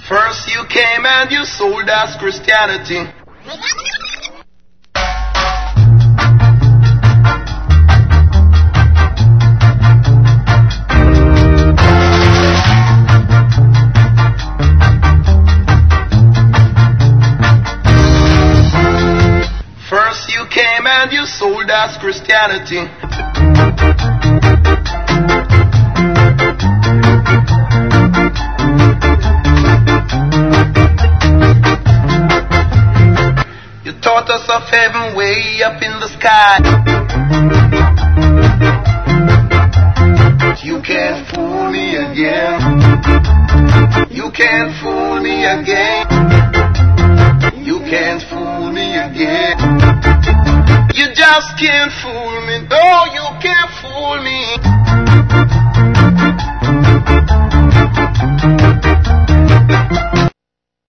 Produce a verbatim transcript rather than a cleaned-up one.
First you came and you sold us Christianity. First you came and you sold us Christianity. You taught us of heaven way up in the sky. You can't fool me again. You can't fool me again. You can't fool me again. You just can't fool me. No, you can't fool me.